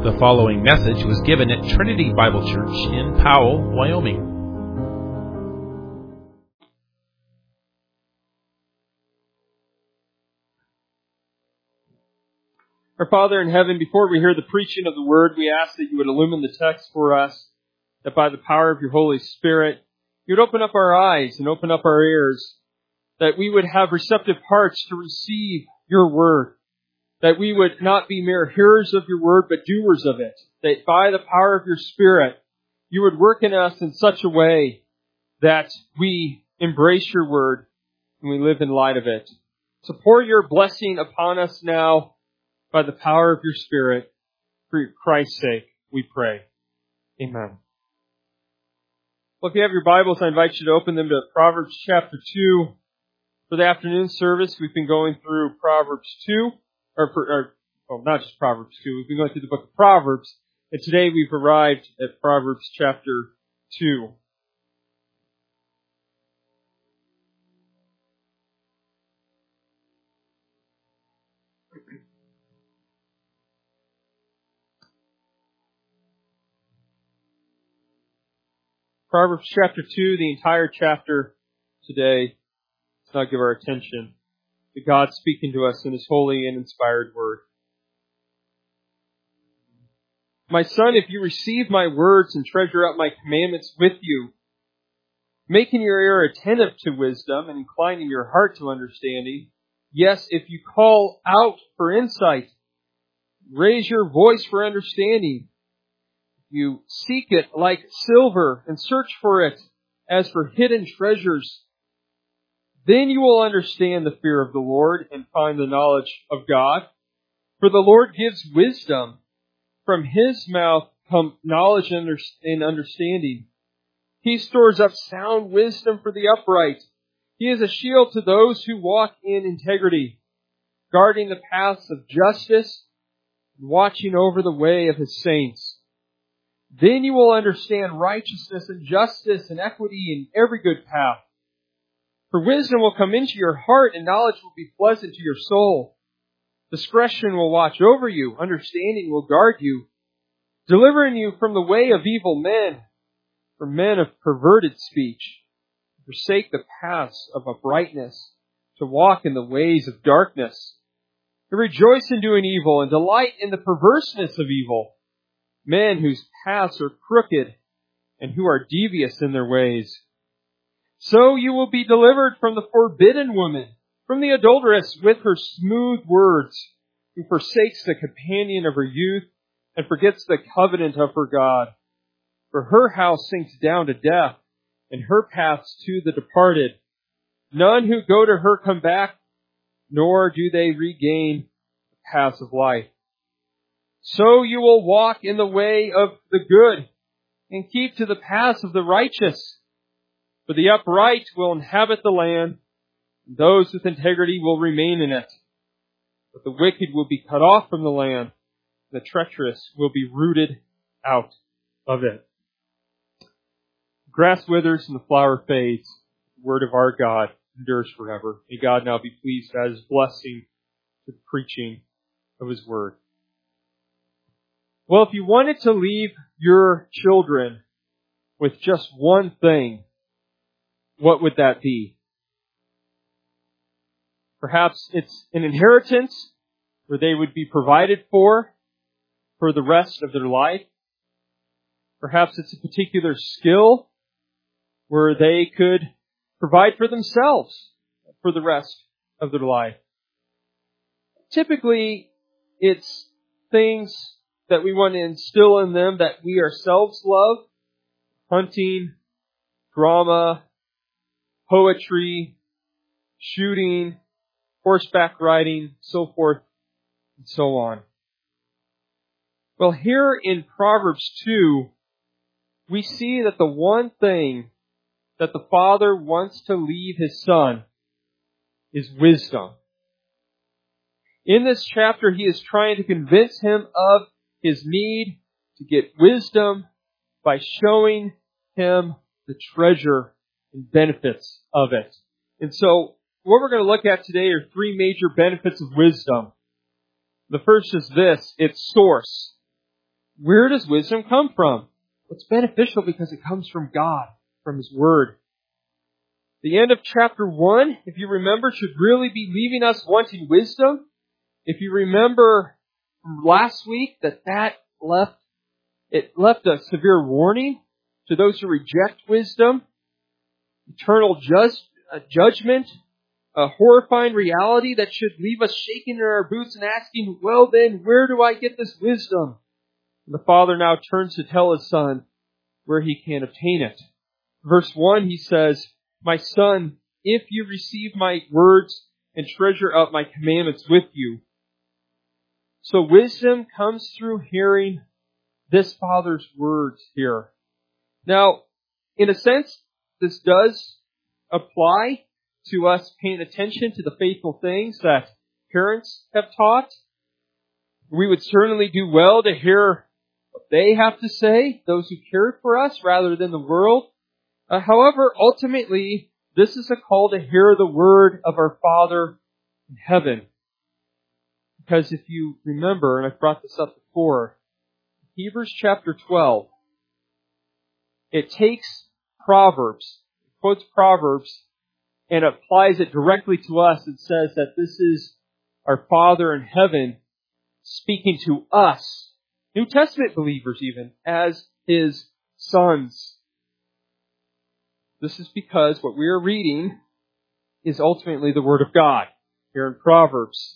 The following message was given at Trinity Bible Church in Powell, Wyoming. Our Father in heaven, before we hear the preaching of the Word, we ask that you would illumine the text for us, that by the power of your Holy Spirit, you would open up our eyes and open up our ears, that we would have receptive hearts to receive your Word, that we would not be mere hearers of your Word, but doers of it, that by the power of your Spirit, you would work in us in such a way that we embrace your Word and we live in light of it. So pour your blessing upon us now by the power of your Spirit. For Christ's sake, we pray. Amen. Well, if you have your Bibles, I invite you to open them to Proverbs chapter 2. For the afternoon service, we've been going through Proverbs 2, not just Proverbs 2, we've been going through the book of Proverbs, and today we've arrived at Proverbs chapter 2. Proverbs chapter 2, the entire chapter today. Let's not give our attention to God speaking to us in His holy and inspired Word. My son, if you receive my words and treasure up my commandments with you, making your ear attentive to wisdom and inclining your heart to understanding, yes, if you call out for insight, raise your voice for understanding, you seek it like silver and search for it as for hidden treasures, then you will understand the fear of the Lord and find the knowledge of God. For the Lord gives wisdom. From His mouth come knowledge and understanding. He stores up sound wisdom for the upright. He is a shield to those who walk in integrity, guarding the paths of justice and watching over the way of His saints. Then you will understand righteousness and justice and equity in every good path. For wisdom will come into your heart and knowledge will be pleasant to your soul. Discretion will watch over you. Understanding will guard you, delivering you from the way of evil men, from men of perverted speech. Forsake the paths of uprightness, to walk in the ways of darkness. To rejoice in doing evil and delight in the perverseness of evil. Men whose paths are crooked and who are devious in their ways. So you will be delivered from the forbidden woman, from the adulteress with her smooth words, who forsakes the companion of her youth and forgets the covenant of her God. For her house sinks down to death, and her paths to the departed. None who go to her come back, nor do they regain the paths of life. So you will walk in the way of the good, and keep to the paths of the righteous. For the upright will inhabit the land, and those with integrity will remain in it. But the wicked will be cut off from the land, and the treacherous will be rooted out of it. The grass withers and the flower fades. The word of our God endures forever. May God now be pleased to add His blessing to the preaching of His word. Well, if you wanted to leave your children with just one thing, what would that be? Perhaps it's an inheritance where they would be provided for the rest of their life. Perhaps it's a particular skill where they could provide for themselves for the rest of their life. Typically, it's things that we want to instill in them that we ourselves love. Hunting, drama, poetry, shooting, horseback riding, so forth and so on. Well, here in Proverbs 2, we see that the one thing that the Father wants to leave His Son is wisdom. In this chapter, He is trying to convince him of his need to get wisdom by showing him the treasure and benefits of it. And so, what we're going to look at today are three major benefits of wisdom. The first is this: its source. Where does wisdom come from? It's beneficial because it comes from God, from His Word. The end of chapter 1, if you remember, should really be leaving us wanting wisdom. If you remember from last week that left a severe warning to those who reject wisdom, eternal judgment, a horrifying reality that should leave us shaking in our boots and asking, well then, where do I get this wisdom? And the Father now turns to tell His Son where He can obtain it. Verse 1, He says, "My Son, if you receive my words and treasure up my commandments with you." So wisdom comes through hearing this Father's words here. Now, in a sense, this does apply to us paying attention to the faithful things that parents have taught. We would certainly do well to hear what they have to say, those who care for us, rather than the world. However, ultimately, this is a call to hear the word of our Father in heaven. Because if you remember, and I've brought this up before, Hebrews chapter 12, it takes Proverbs, it quotes Proverbs, and applies it directly to us. It says that this is our Father in heaven speaking to us, New Testament believers even, as His sons. This is because what we are reading is ultimately the Word of God here in Proverbs.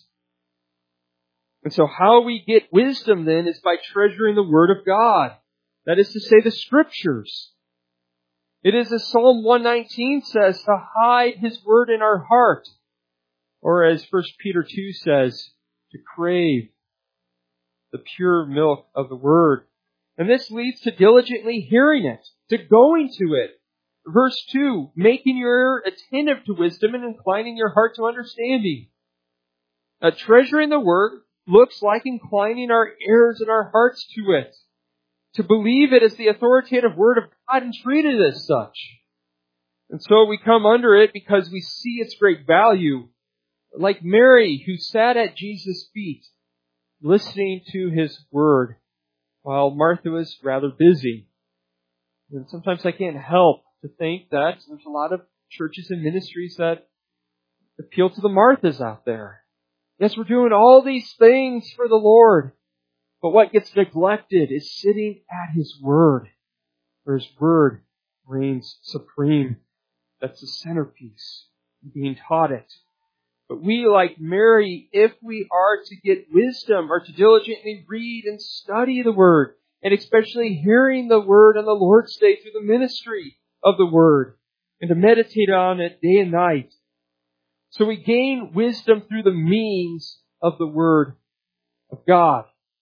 And so how we get wisdom then is by treasuring the Word of God. That is to say, the Scriptures. It is as Psalm 119 says, to hide His Word in our heart. Or as 1 Peter 2 says, to crave the pure milk of the Word. And this leads to diligently hearing it, to going to it. Verse 2, making your ear attentive to wisdom and inclining your heart to understanding. Now, treasuring the Word looks like inclining our ears and our hearts to it, to believe it as the authoritative Word of God and treat it as such. And so we come under it because we see its great value, like Mary who sat at Jesus' feet, listening to His Word, while Martha was rather busy. And sometimes I can't help to think that there's a lot of churches and ministries that appeal to the Marthas out there. Yes, we're doing all these things for the Lord. But what gets neglected is sitting at His Word, where His Word reigns supreme. That's the centerpiece, being taught it. But we, like Mary, if we are to get wisdom, are to diligently read and study the Word, and especially hearing the Word on the Lord's Day through the ministry of the Word, and to meditate on it day and night. So we gain wisdom through the means of the Word of God.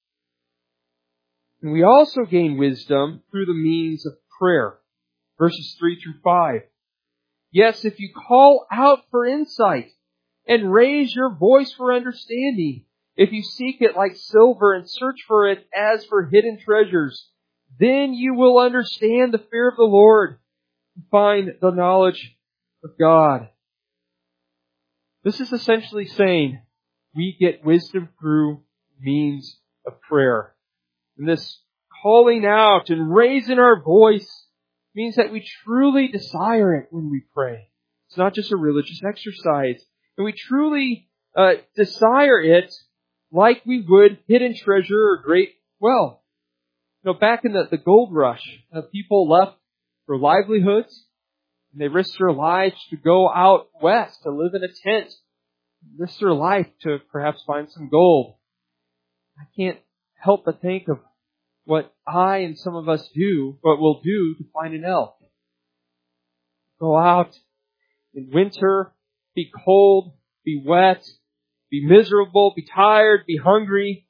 And we also gain wisdom through the means of prayer. Verses 3 through 5. Yes, if you call out for insight and raise your voice for understanding, if you seek it like silver and search for it as for hidden treasures, then you will understand the fear of the Lord and find the knowledge of God. This is essentially saying we get wisdom through means of prayer. And this calling out and raising our voice means that we truly desire it when we pray. It's not just a religious exercise. And we truly desire it like we would hidden treasure or great wealth. You know, back in the gold rush, people left for livelihoods. And they risked their lives to go out west, to live in a tent. Risked their life to perhaps find some gold. I can't help but think of what I and some of us do, what we'll do to find an elk. Go out in winter, be cold, be wet, be miserable, be tired, be hungry,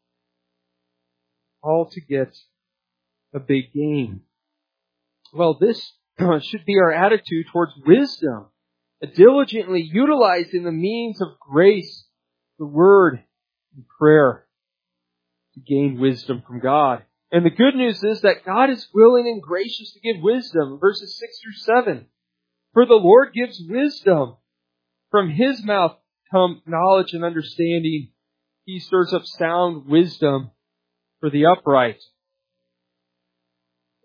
all to get a big game. Well, this should be our attitude towards wisdom, diligently utilizing the means of grace, the Word, and prayer to gain wisdom from God. And the good news is that God is willing and gracious to give wisdom. Verses 6 through 7. For the Lord gives wisdom. From His mouth come knowledge and understanding. He stirs up sound wisdom for the upright.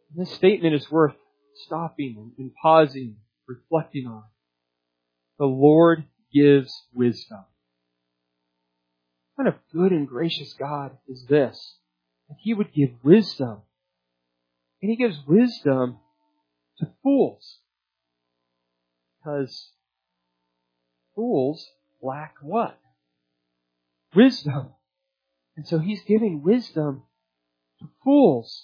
This statement is worth stopping and pausing, reflecting on. The Lord gives wisdom. What kind of good and gracious God is this? That He would give wisdom. And He gives wisdom to fools. Because fools lack what? Wisdom. And so He's giving wisdom to fools.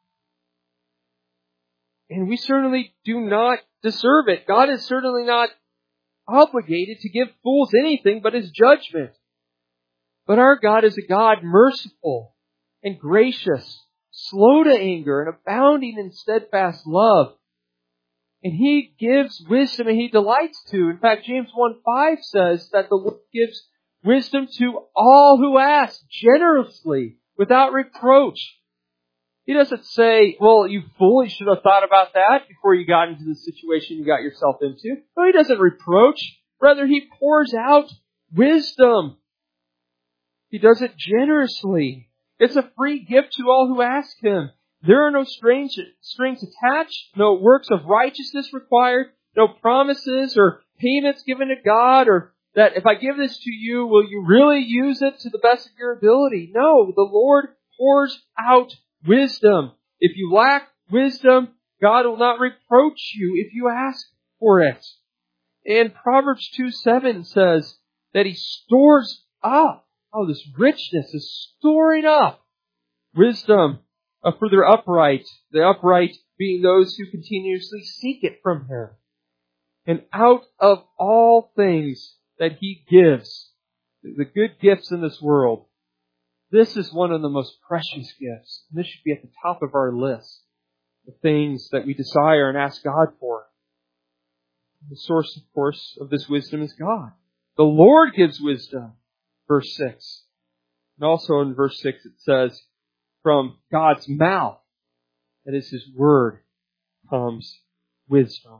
And we certainly do not deserve it. God is certainly not obligated to give fools anything but His judgment. But our God is a God merciful and gracious, slow to anger, and abounding in steadfast love. And He gives wisdom and He delights to. In fact, James 1:5 says that the Lord gives wisdom to all who ask generously, without reproach. He doesn't say, well, you fool, you should have thought about that before you got into the situation you got yourself into. No, He doesn't reproach. Rather, He pours out wisdom. He does it generously. It's a free gift to all who ask Him. There are no strings attached, no works of righteousness required, no promises or payments given to God, or that if I give this to you, will you really use it to the best of your ability? No, the Lord pours out wisdom. If you lack wisdom, God will not reproach you if you ask for it. And Proverbs 2:7 says that He stores up. Oh, this richness is storing up wisdom for their upright. The upright being those who continuously seek it from Him. And out of all things that He gives, the good gifts in this world, this is one of the most precious gifts. And this should be at the top of our list. The things that we desire and ask God for. The source, of course, of this wisdom is God. The Lord gives wisdom. Verse 6. And also in verse 6 it says, from God's mouth, that is His Word, comes wisdom.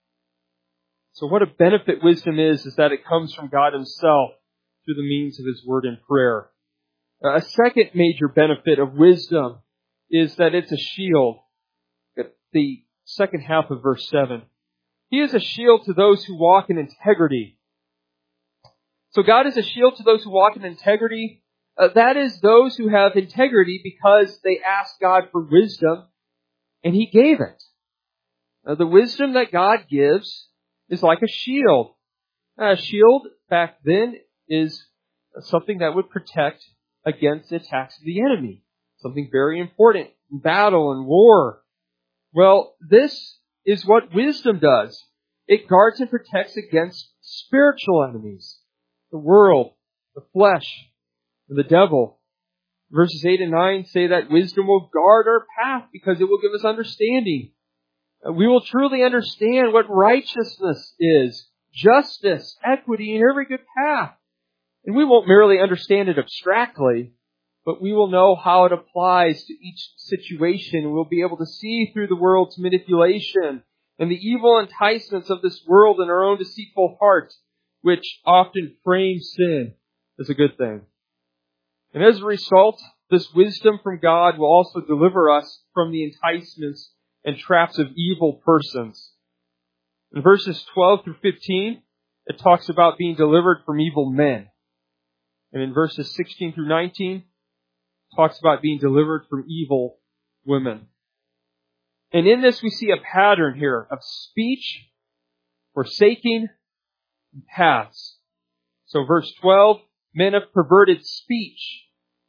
So what a benefit wisdom is that it comes from God Himself through the means of His Word and prayer. A second major benefit of wisdom is that it's a shield. At the second half of verse 7. He is a shield to those who walk in integrity. So God is a shield to those who walk in integrity. That is those who have integrity because they asked God for wisdom and He gave it. The wisdom that God gives is like a shield. A shield back then is something that would protect against the attacks of the enemy. Something very important in battle and war. Well, this is what wisdom does. It guards and protects against spiritual enemies. The world, the flesh, and the devil. Verses 8 and 9 say that wisdom will guard our path because it will give us understanding. We will truly understand what righteousness is, justice, equity, and every good path. And we won't merely understand it abstractly, but we will know how it applies to each situation. We'll be able to see through the world's manipulation and the evil enticements of this world and our own deceitful heart, which often frames sin as a good thing. And as a result, this wisdom from God will also deliver us from the enticements and traps of evil persons. In verses 12 through 15, it talks about being delivered from evil men. And in verses 16 through 19, it talks about being delivered from evil women. And in this we see a pattern here of speech, forsaking, and paths. So verse 12, men of perverted speech.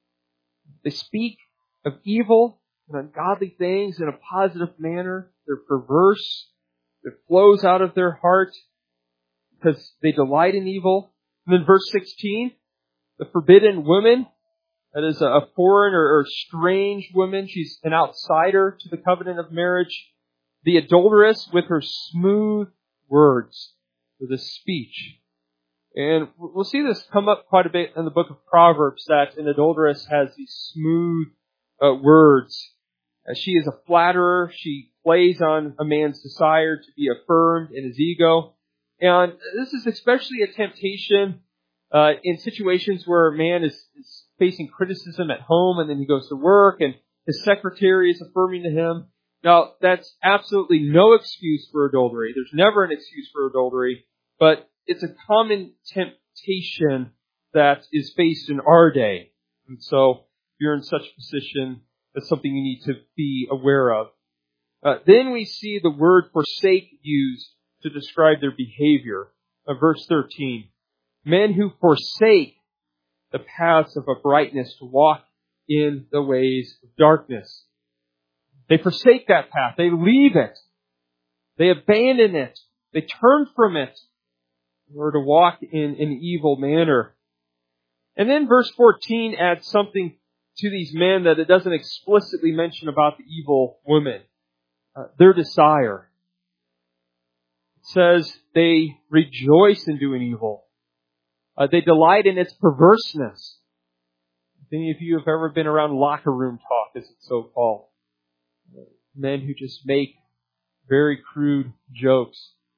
They speak of evil and ungodly things in a positive manner. They're perverse. It flows out of their heart because they delight in evil. And then verse 16, the forbidden woman, that is a foreign or strange woman. She's an outsider to the covenant of marriage. The adulteress with her smooth words, with a speech. And we'll see this come up quite a bit in the book of Proverbs, that an adulteress has these smooth words. She is a flatterer. She plays on a man's desire to be affirmed in his ego. And this is especially a temptation in situations where a man is facing criticism at home and then he goes to work and his secretary is affirming to him. Now, that's absolutely no excuse for adultery. There's never an excuse for adultery, but it's a common temptation that is faced in our day. And so, if you're in such a position, that's something you need to be aware of. Then we see the word forsake used to describe their behavior. Verse 13. Men who forsake the paths of uprightness to walk in the ways of darkness. They forsake that path. They leave it. They abandon it. They turn from it in order to walk in an evil manner. And then verse 14 adds something to these men that it doesn't explicitly mention about the evil women. Their desire. It says they rejoice in doing evil. They delight in its perverseness. If any of you have ever been around locker room talk, as it's so called, men who just make very crude jokes,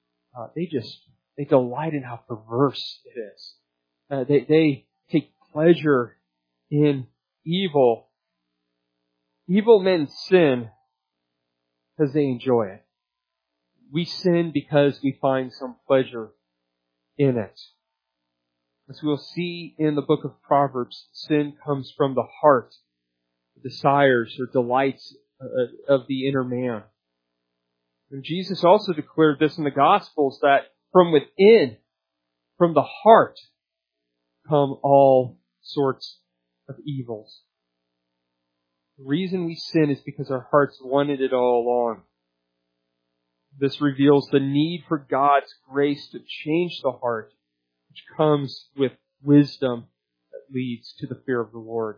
they delight in how perverse it is. They take pleasure in evil. Evil men sin because they enjoy it. We sin because we find some pleasure in it. As we'll see in the book of Proverbs, sin comes from the heart, the desires or delights of the inner man. And Jesus also declared this in the Gospels, that from within, from the heart, come all sorts of evils. The reason we sin is because our hearts wanted it all along. This reveals the need for God's grace to change the heart, which comes with wisdom that leads to the fear of the Lord.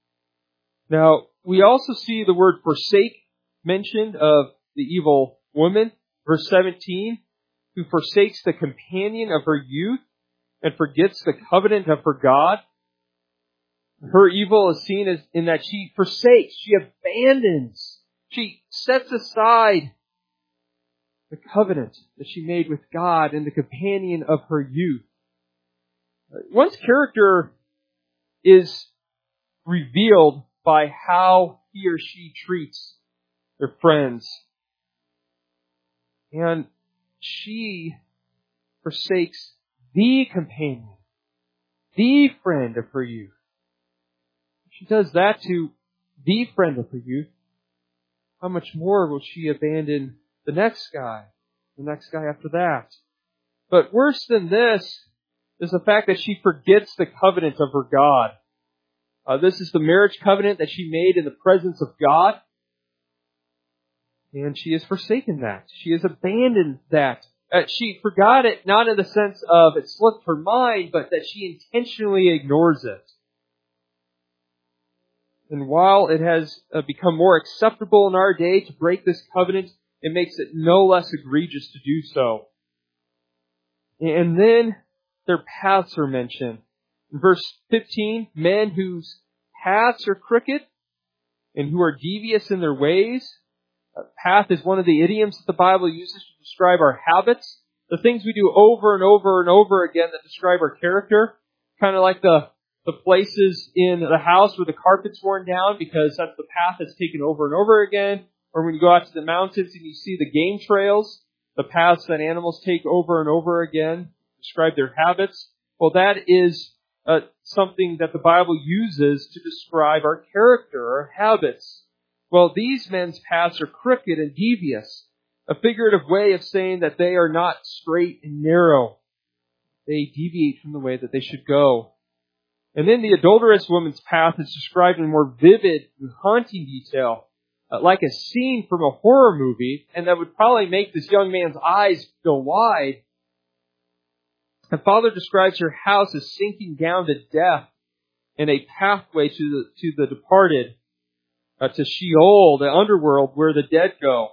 Now, we also see the word forsake mentioned of the evil woman. Verse 17, who forsakes the companion of her youth and forgets the covenant of her God. Her evil is seen as in that she forsakes, she abandons, she sets aside the covenant that she made with God and the companion of her youth. One's character is revealed by how he or she treats their friends. And she forsakes the companion, the friend of her youth. She does that to the friend of her youth. How much more will she abandon the next guy after that? But worse than this is the fact that she forgets the covenant of her God. This is the marriage covenant that she made in the presence of God. And she has forsaken that. She has abandoned that. She forgot it not in the sense of it slipped her mind, but that she intentionally ignores it. And while it has become more acceptable in our day to break this covenant, it makes it no less egregious to do so. And then their paths are mentioned. In verse 15, men whose paths are crooked and who are devious in their ways. Path is one of the idioms that the Bible uses to describe our habits. The things we do over and over and over again that describe our character. Kind of like the places in the house where the carpet's worn down because that's the path that's taken over and over again. Or when you go out to the mountains and you see the game trails, the paths that animals take over and over again, describe their habits. Well, that is something that the Bible uses to describe our character, our habits. Well, these men's paths are crooked and devious, a figurative way of saying that they are not straight and narrow. They deviate from the way that they should go. And then the adulterous woman's path is described in more vivid and haunting detail, like a scene from a horror movie, and that would probably make this young man's eyes go wide. The Father describes her house as sinking down to death and a pathway to the departed, to Sheol, the underworld where the dead go.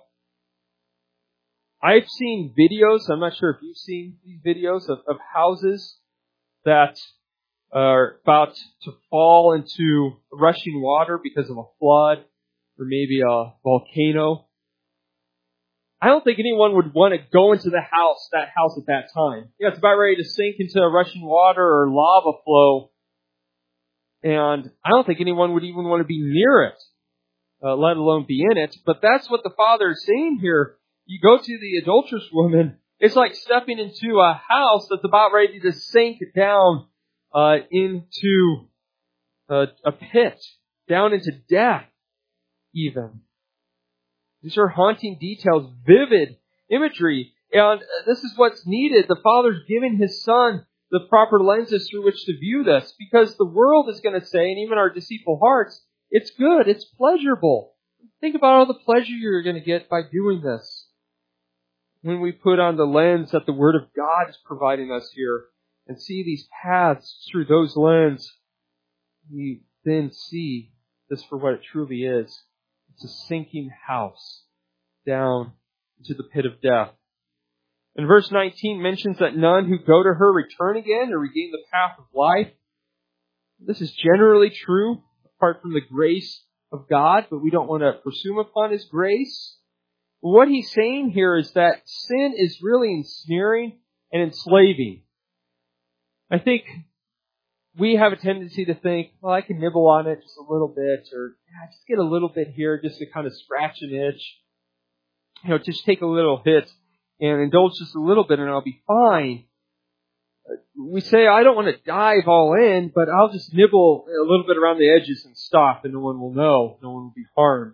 I've seen videos, I'm not sure if you've seen these videos, of houses that are about to fall into rushing water because of a flood or maybe a volcano. I don't think anyone would want to go into that house at that time. Yeah, it's about ready to sink into rushing water or lava flow. And I don't think anyone would even want to be near it. let alone be in it. But that's what the Father is saying here. You go to the adulterous woman, it's like stepping into a house that's about ready to sink down into a pit, down into death even. These are haunting details, vivid imagery, and this is what's needed. The Father's giving His Son the proper lenses through which to view this, because the world is going to say, and even our deceitful hearts, it's good, it's pleasurable. Think about all the pleasure you're going to get by doing this. When we put on the lens that the Word of God is providing us here and see these paths through those lenses, we then see this for what it truly is. It's a sinking house down into the pit of death. And verse 19 mentions that none who go to her return again or regain the path of life. This is generally true, apart from the grace of God, but we don't want to presume upon His grace. What he's saying here is that sin is really ensnaring and enslaving. I think we have a tendency to think, well, I can nibble on it just a little bit, or just get a little bit here just to kind of scratch an itch. Just take a little hit and indulge just a little bit and I'll be fine. We say, I don't want to dive all in, but I'll just nibble a little bit around the edges and stop, and no one will know. No one will be harmed.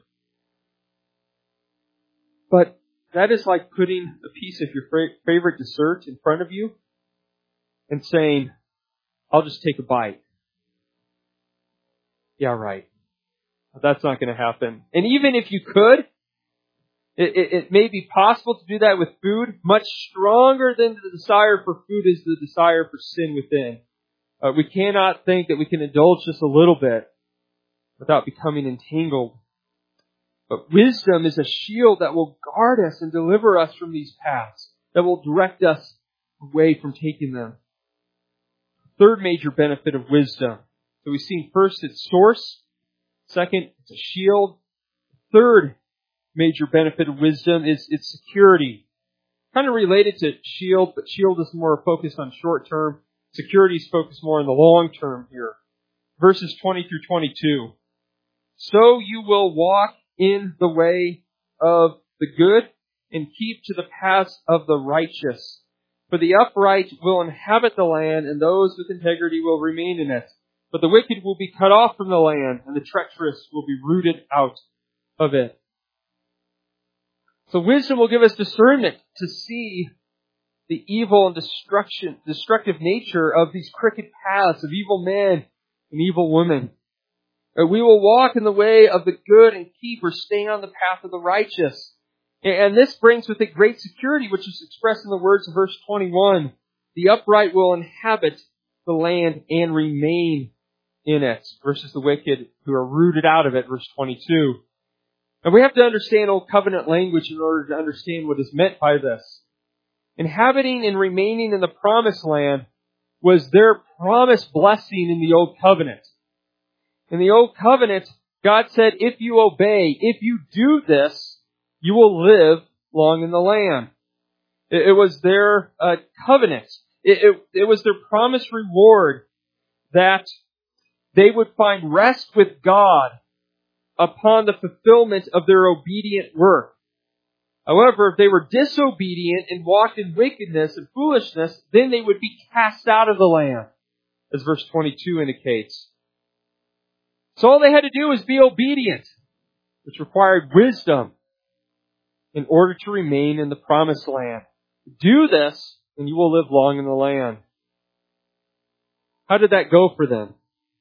But that is like putting a piece of your favorite dessert in front of you and saying, I'll just take a bite. Yeah, right. But that's not going to happen. And even if you could, it may be possible to do that with food. Much stronger than the desire for food is the desire for sin within. We cannot think that we can indulge just a little bit without becoming entangled. But wisdom is a shield that will guard us and deliver us from these paths, that will direct us away from taking them. Third major benefit of wisdom. So we've seen first its source. Second, it's a shield. Third major benefit of wisdom is its security. Kind of related to shield, but shield is more focused on short term. Security is focused more on the long term here. Verses 20 through 22. So you will walk in the way of the good and keep to the paths of the righteous. For the upright will inhabit the land, and those with integrity will remain in it. But the wicked will be cut off from the land, and the treacherous will be rooted out of it. So wisdom will give us discernment to see the evil and destructive nature of these crooked paths of evil men and evil women. We will walk in the way of the good and keep or stay on the path of the righteous. And this brings with it great security, which is expressed in the words of verse 21. The upright will inhabit the land and remain in it, versus the wicked who are rooted out of it, verse 22. And we have to understand Old Covenant language in order to understand what is meant by this. Inhabiting and remaining in the promised land was their promised blessing in the Old Covenant. In the Old Covenant, God said, if you obey, if you do this, you will live long in the land. It was their covenant. It was their promised reward that they would find rest with God upon the fulfillment of their obedient work. However, if they were disobedient and walked in wickedness and foolishness, then they would be cast out of the land, as verse 22 indicates. So all they had to do was be obedient, which required wisdom in order to remain in the promised land. Do this, and you will live long in the land. How did that go for them?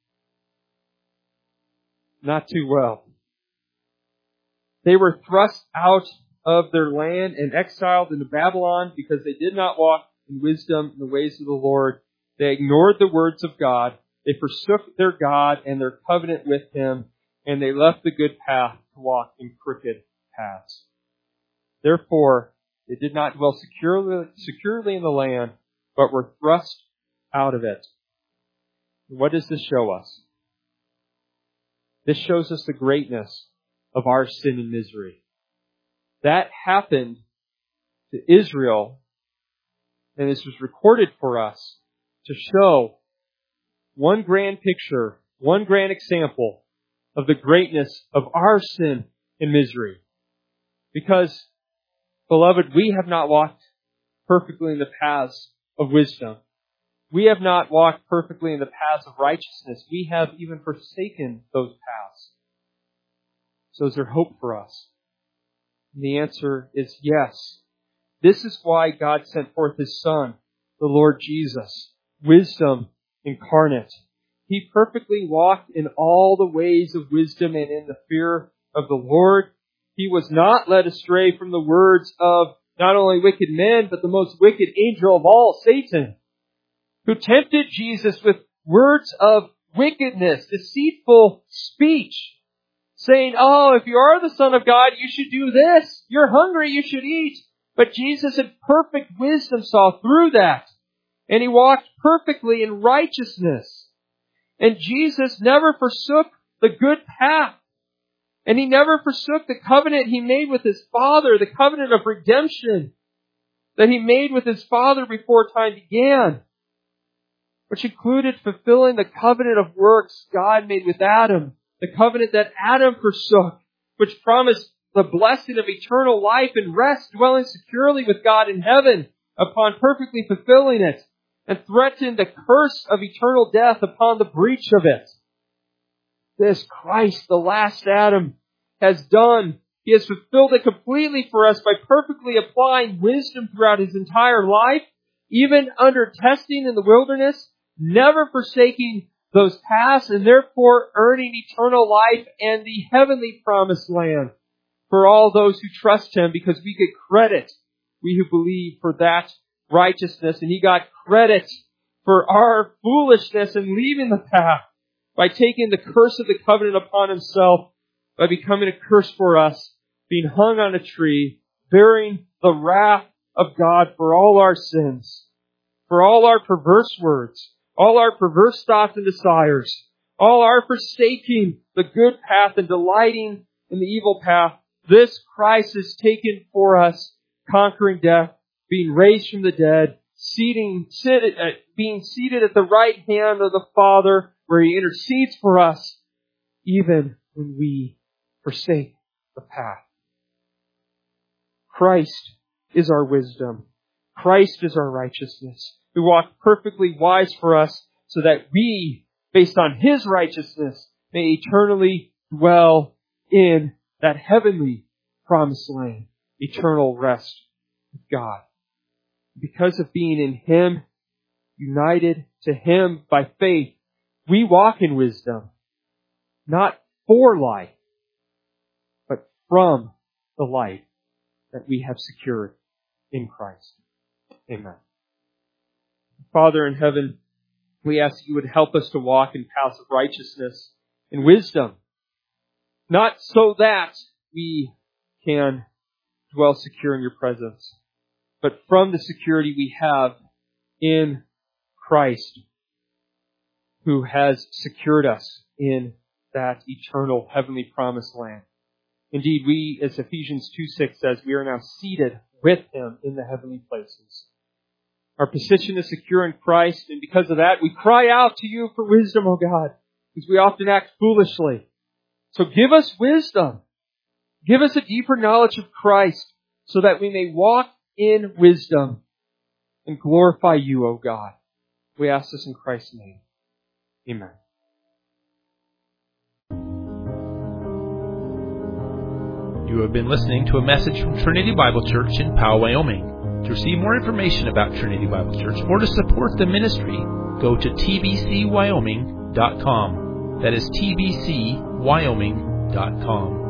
Not too well. They were thrust out of their land and exiled into Babylon because they did not walk in wisdom in the ways of the Lord. They ignored the words of God. They forsook their God and their covenant with Him, and they left the good path to walk in crooked paths. Therefore, they did not dwell securely in the land, but were thrust out of it. What does this show us? This shows us the greatness of our sin and misery. That happened to Israel, and this was recorded for us to show one grand picture, one grand example of the greatness of our sin and misery. Because, beloved, we have not walked perfectly in the paths of wisdom. We have not walked perfectly in the paths of righteousness. We have even forsaken those paths. So is there hope for us? And the answer is yes. This is why God sent forth His Son, the Lord Jesus, wisdom incarnate. He perfectly walked in all the ways of wisdom and in the fear of the Lord. He was not led astray from the words of not only wicked men, but the most wicked angel of all, Satan, who tempted Jesus with words of wickedness, deceitful speech, saying, "Oh, if you are the Son of God, you should do this. You're hungry, you should eat." But Jesus in perfect wisdom saw through that, and He walked perfectly in righteousness. And Jesus never forsook the good path. And He never forsook the covenant He made with His Father, the covenant of redemption that He made with His Father before time began, which included fulfilling the covenant of works God made with Adam, the covenant that Adam forsook, which promised the blessing of eternal life and rest, dwelling securely with God in heaven upon perfectly fulfilling it, and threatened the curse of eternal death upon the breach of it. This Christ, the last Adam, has done. He has fulfilled it completely for us by perfectly applying wisdom throughout His entire life, even under testing in the wilderness, never forsaking those paths, and therefore earning eternal life and the heavenly promised land for all those who trust Him, because we get credit, we who believe, for that righteousness, and He got credit for our foolishness in leaving the path by taking the curse of the covenant upon Himself, by becoming a curse for us, being hung on a tree, bearing the wrath of God for all our sins, for all our perverse words, all our perverse thoughts and desires, all our forsaking the good path and delighting in the evil path. This Christ is taken for us, conquering death, being raised from the dead, being seated at the right hand of the Father, where He intercedes for us, even when we forsake the path. Christ is our wisdom. Christ is our righteousness, who walked perfectly wise for us, so that we, based on His righteousness, may eternally dwell in that heavenly promised land, eternal rest with God. Because of being in Him, united to Him by faith, we walk in wisdom, not for life, but from the life that we have secured in Christ. Amen. Father in heaven, we ask that You would help us to walk in paths of righteousness and wisdom, not so that we can dwell secure in Your presence, but from the security we have in Christ, who has secured us in that eternal heavenly promised land. Indeed, we, as Ephesians 2:6 says, we are now seated with Him in the heavenly places. Our position is secure in Christ, and because of that, we cry out to You for wisdom, O God, because we often act foolishly. So give us wisdom. Give us a deeper knowledge of Christ, so that we may walk in wisdom and glorify You, O God. We ask this in Christ's name. Amen. You have been listening to a message from Trinity Bible Church in Powell, Wyoming. To receive more information about Trinity Bible Church or to support the ministry, go to tbcwyoming.com. That is tbcwyoming.com.